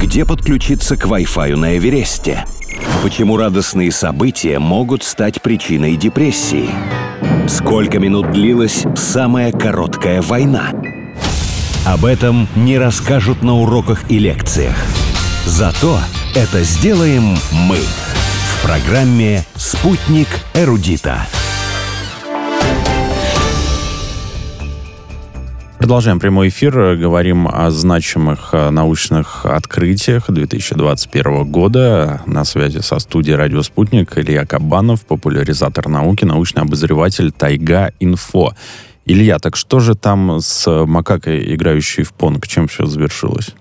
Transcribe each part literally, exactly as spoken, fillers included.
где подключиться к Wi-Fi на Эвересте? Почему радостные события могут стать причиной депрессии? Сколько минут длилась самая короткая война? Об этом не расскажут на уроках и лекциях. Зато это сделаем мы в программе «Спутник эрудита». Продолжаем прямой эфир. Говорим о значимых научных открытиях две тысячи двадцать первого года. На связи со студией «Радио Спутник» Илья Кабанов, популяризатор науки, научный обозреватель Тайга-Инфо. Илья, так что же там с макакой, играющей в понг? Чем все завершилось?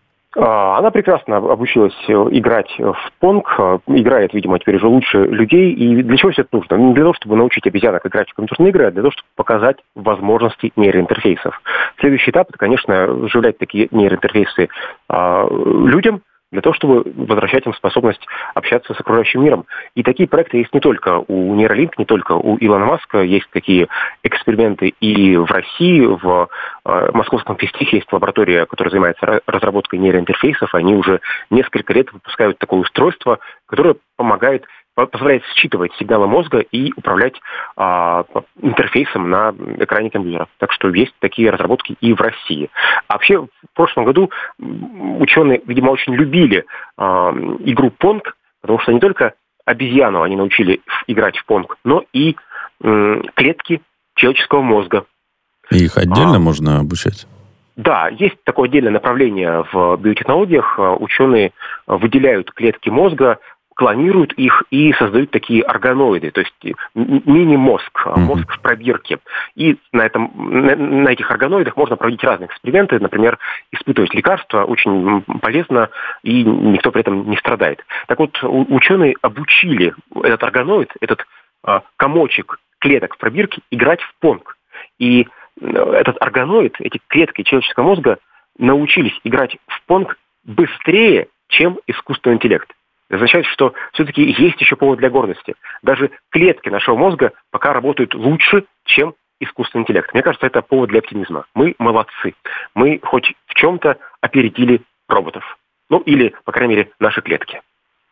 Она прекрасно обучилась играть в понг, играет, видимо, теперь уже лучше людей. И для чего все это нужно? Не для того, чтобы научить обезьянок играть в компьютерные игры, а для того, чтобы показать возможности нейроинтерфейсов. Следующий этап — это, конечно, вживлять такие нейроинтерфейсы а, людям, для того, чтобы возвращать им способность общаться с окружающим миром. И такие проекты есть не только у Neuralink, не только у Илона Маска, есть такие эксперименты и в России, в э, московском физтехе есть лаборатория, которая занимается разработкой нейроинтерфейсов, они уже несколько лет выпускают такое устройство, которое помогает, позволяет считывать сигналы мозга и управлять а, интерфейсом на экране компьютера. Так что есть такие разработки и в России. А вообще, в прошлом году ученые, видимо, очень любили а, игру понг, потому что не только обезьяну они научили играть в понг, но и м, клетки человеческого мозга. И их отдельно а, можно обучать? Да, есть такое отдельное направление в биотехнологиях. Ученые выделяют клетки мозга, клонируют их и создают такие органоиды, то есть мини-мозг, мозг в пробирке. И на, этом, на, на этих органоидах можно проводить разные эксперименты, например, испытывать лекарства, очень полезно, и никто при этом не страдает. Так вот, ученые обучили этот органоид, этот а, комочек клеток в пробирке играть в понг. И этот органоид, эти клетки человеческого мозга научились играть в понг быстрее, чем искусственный интеллект. Это означает, что все-таки есть еще повод для гордости. Даже клетки нашего мозга пока работают лучше, чем искусственный интеллект. Мне кажется, это повод для оптимизма. Мы молодцы. Мы хоть в чем-то опередили роботов. Ну, или, по крайней мере, наши клетки.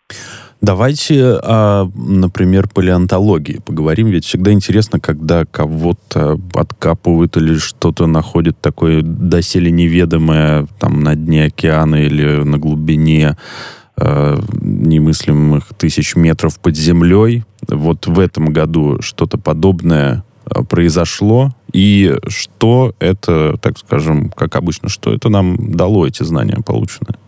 Давайте о, например, палеонтологии поговорим. Ведь всегда интересно, когда кого-то откапывают или что-то находят такое доселе неведомое там на дне океана или на глубине немыслимых тысяч метров под землей. Вот в этом году что-то подобное произошло. И что это, так скажем, как обычно, что это нам дало, эти знания полученные?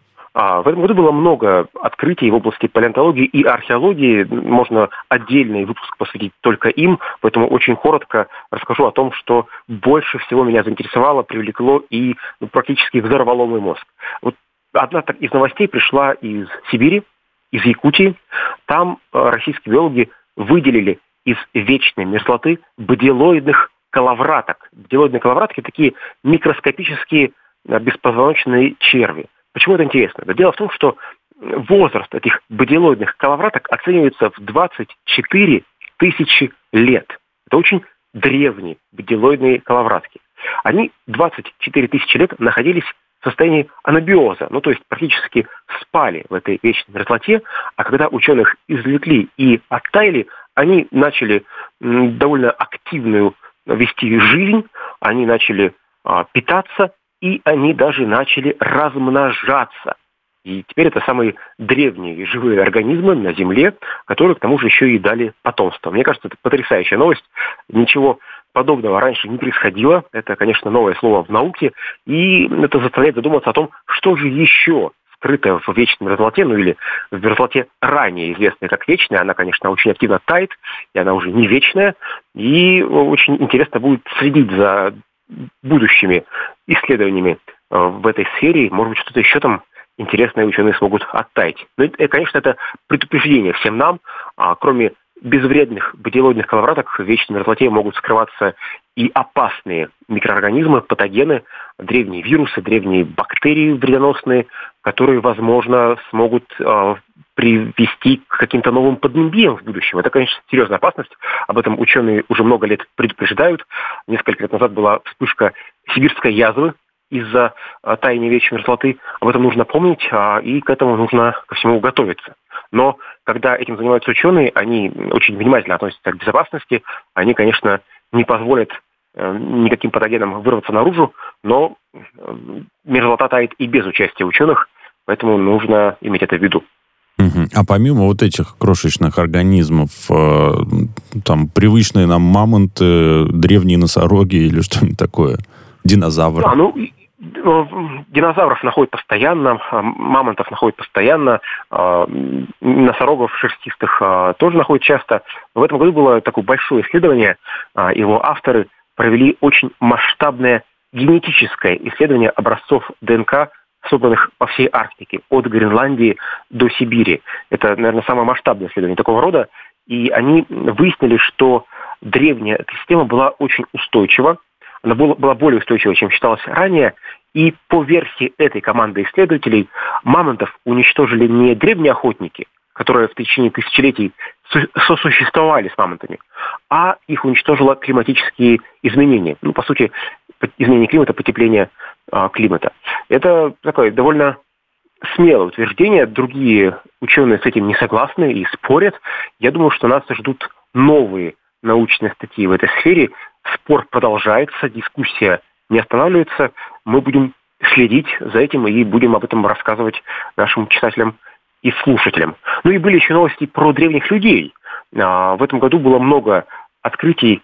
В этом году было много открытий в области палеонтологии и археологии. Можно отдельный выпуск посвятить только им, поэтому очень коротко расскажу о том, что больше всего меня заинтересовало, привлекло и ну, практически взорвало мой мозг. Вот одна из новостей пришла из Сибири, из Якутии. Там российские биологи выделили из вечной мерзлоты бдилоидных коловраток. Бдилоидные коловратки – такие микроскопические беспозвоночные черви. Почему это интересно? Да дело в том, что возраст этих бдилоидных коловраток оценивается в двадцать четыре тысячи лет. Это очень древние бдилоидные коловратки. Они двадцать четыре тысячи лет находились в состоянии анабиоза, ну то есть практически спали в этой вечной мерзлоте, а когда ученых извлекли и оттаяли, они начали м, довольно активную вести жизнь, они начали а, питаться, и они даже начали размножаться. И теперь это самые древние живые организмы на Земле, которые к тому же еще и дали потомство. Мне кажется, это потрясающая новость. Ничего подобного раньше не происходило. Это, конечно, новое слово в науке. И это заставляет задуматься о том, что же еще скрыто в вечной мерзлоте, ну или в мерзлоте ранее известной как вечная. Она, конечно, очень активно тает, и она уже не вечная. И очень интересно будет следить за будущими исследованиями в этой сфере. Может быть, что-то еще там интересные ученые смогут оттаять. Но, конечно, это предупреждение всем нам. А, кроме безвредных бдилоидных коловраток в вечной мерзлоте могут скрываться и опасные микроорганизмы, патогены, древние вирусы, древние бактерии вредоносные, которые, возможно, смогут э, привести к каким-то новым пандемиям в будущем. Это, конечно, серьезная опасность. Об этом ученые уже много лет предупреждают. Несколько лет назад была вспышка сибирской язвы, из-за таяния вечной мерзлоты. Об этом нужно помнить, и к этому нужно ко всему готовиться. Но когда этим занимаются ученые, они очень внимательно относятся к безопасности. Они, конечно, не позволят никаким патогенам вырваться наружу, но мерзлота тает и без участия ученых, поэтому нужно иметь это в виду. Угу. А помимо вот этих крошечных организмов, э, там привычные нам мамонты, древние носороги или что-нибудь такое, динозавры? Да, ну, динозавров находят постоянно, мамонтов находят постоянно, носорогов шерстистых тоже находят часто. В этом году было такое большое исследование, его авторы провели очень масштабное генетическое исследование образцов ДНК, собранных по всей Арктике, от Гренландии до Сибири. Это, наверное, самое масштабное исследование такого рода. И они выяснили, что древняя эта система была очень устойчива. Она была, была более устойчива, чем считалось ранее. И по версии этой команды исследователей, мамонтов уничтожили не древние охотники, которые в течение тысячелетий сосуществовали с мамонтами, а их уничтожило климатические изменения. Ну, по сути, изменение климата, потепление а, климата. Это такое довольно смелое утверждение. Другие ученые с этим не согласны и спорят. Я думаю, что нас ждут новые научные статьи в этой сфере. Спор продолжается, дискуссия не останавливается. Мы будем следить за этим и будем об этом рассказывать нашим читателям и слушателям. Ну и были еще новости про древних людей. В этом году было много открытий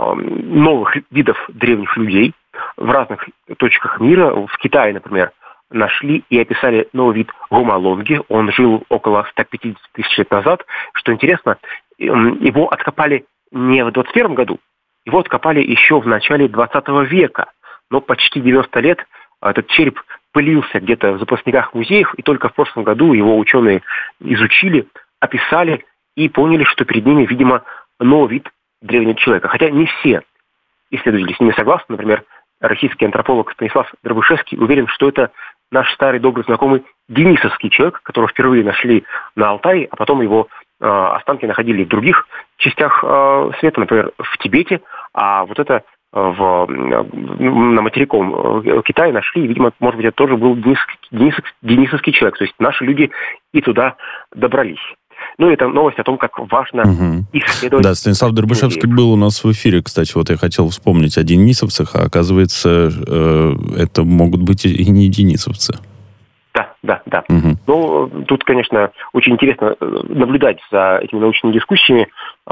новых видов древних людей в разных точках мира. В Китае, например, нашли и описали новый вид гомолонги. Он жил около ста пятидесяти тысяч лет назад. Что интересно, его откопали не в двадцать первом году, его откопали еще в начале двадцатого века. Но почти девяносто лет этот череп пылился где-то в запасниках музеев, и только в прошлом году его ученые изучили, описали и поняли, что перед ними, видимо, новый вид древнего человека. Хотя не все исследователи с ними согласны. Например, российский антрополог Станислав Дробышевский уверен, что это наш старый добрый знакомый денисовский человек, которого впервые нашли на Алтае, а потом его э, останки находили в других частях э, света, например, в Тибете. А вот это В, на материковом Китае нашли, и, видимо, может быть, это тоже был Денис, Денис, денисовский человек. То есть наши люди и туда добрались. Ну, это новость о том, как важно угу. исследовать... Да, Станислав Дробышевский был у нас в эфире, кстати. Вот я хотел вспомнить о денисовцах, а оказывается, э, это могут быть и не денисовцы. Да, да, да. Угу. Ну, тут, конечно, очень интересно наблюдать за этими научными дискуссиями.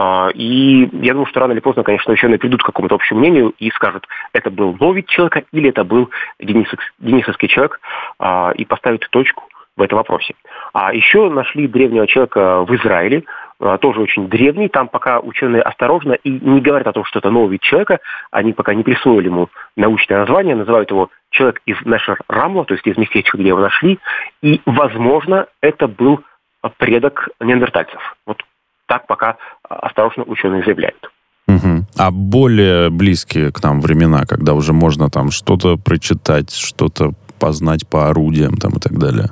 И я думаю, что рано или поздно, конечно, ученые придут к какому-то общему мнению и скажут, это был новый вид человека или это был денисов, денисовский человек, и поставят точку в этом вопросе. А еще нашли древнего человека в Израиле, тоже очень древний. Там пока ученые осторожно и не говорят о том, что это новый вид человека. Они пока не присвоили ему научное название, называют его человек из Нешер-Рамла, то есть из местечка, где его нашли. И, возможно, это был предок неандертальцев. Вот так пока осторожно ученые заявляют. Угу. А более близкие к нам времена, когда уже можно там что-то прочитать, что-то познать по орудиям там, и так далее?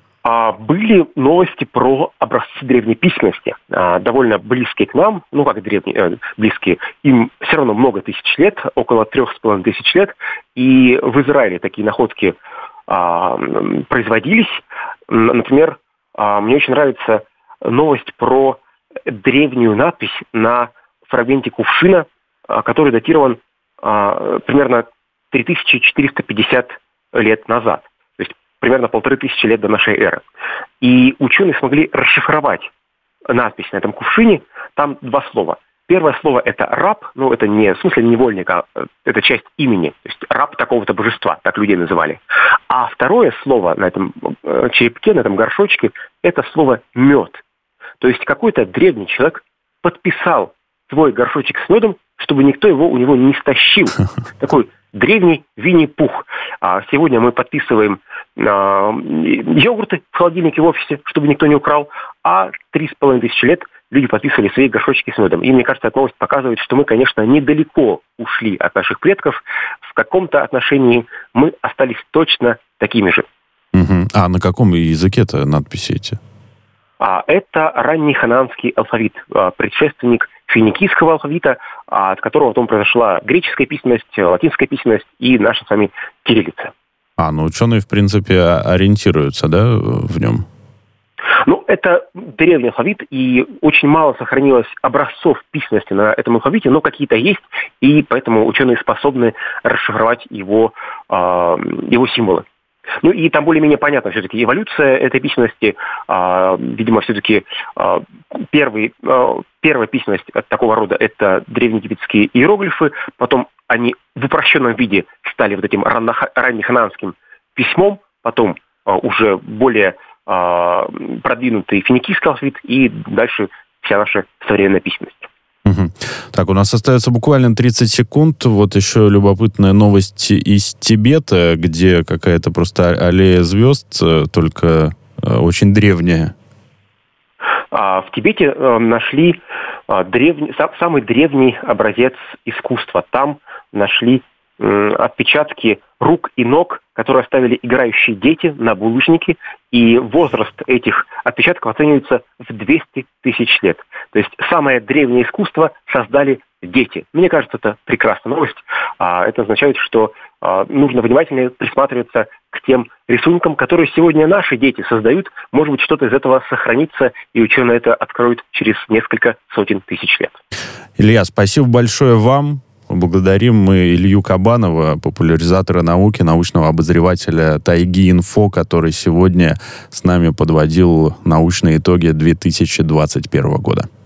Были новости про образцы древней письменности, довольно близкие к нам, ну как древние, близкие, им все равно много тысяч лет, около трех с половиной тысяч лет, и в Израиле такие находки а, производились. Например, а, мне очень нравится новость про древнюю надпись на фрагменте кувшина, а, который датирован а, примерно три тысячи четыреста пятьдесят лет назад. Примерно полторы тысячи лет до нашей эры. И ученые смогли расшифровать надпись на этом кувшине. Там два слова. Первое слово – это раб, ну, это не в смысле невольник, а это часть имени. То есть раб такого-то божества, так людей называли. А второе слово на этом черепке, на этом горшочке – это слово «мед». То есть какой-то древний человек подписал свой горшочек с медом, чтобы никто его у него не стащил. Такой древний Винни-Пух. А сегодня мы подписываем а, йогурты в холодильнике в офисе, чтобы никто не украл, а три с половиной тысячи лет люди подписывали свои горшочки с медом. И мне кажется, эта новость показывает, что мы, конечно, недалеко ушли от наших предков. В каком-то отношении мы остались точно такими же. Угу. А на каком языке-то надписи эти? А, это ранний ханаанский алфавит, а, предшественник финикийского алфавита, от которого потом произошла греческая письменность, латинская письменность и наша с вами кириллица. А, ну ученые, в принципе, ориентируются, да, в нем? Ну, это древний алфавит, и очень мало сохранилось образцов письменности на этом алфавите, но какие-то есть, и поэтому ученые способны расшифровать его, э, его символы. Ну и там более-менее понятно все-таки эволюция этой письменности. Э, видимо, все-таки э, первый, э, первая письменность такого рода – это древнеегипетские иероглифы, потом они в упрощенном виде стали вот этим раннехананским письмом, потом э, уже более продвинутый финикийский алфавит и дальше вся наша современная письменность. Угу. Так, у нас остается буквально тридцать секунд. Вот еще любопытная новость из Тибета, где какая-то просто аллея звезд, только очень древняя. В Тибете нашли древний, самый древний образец искусства. Там нашли отпечатки рук и ног, которые оставили играющие дети на булыжнике, и возраст этих отпечатков оценивается в двести тысяч лет. То есть самое древнее искусство создали дети. Мне кажется, это прекрасная новость. Это означает, что нужно внимательно присматриваться к тем рисункам, которые сегодня наши дети создают. Может быть, что-то из этого сохранится, и ученые это откроют через несколько сотен тысяч лет. Илья, спасибо большое вам. Благодарим мы Илью Кабанова, популяризатора науки, научного обозревателя Тайги-Инфо, который сегодня с нами подводил научные итоги две тысячи двадцать первого года.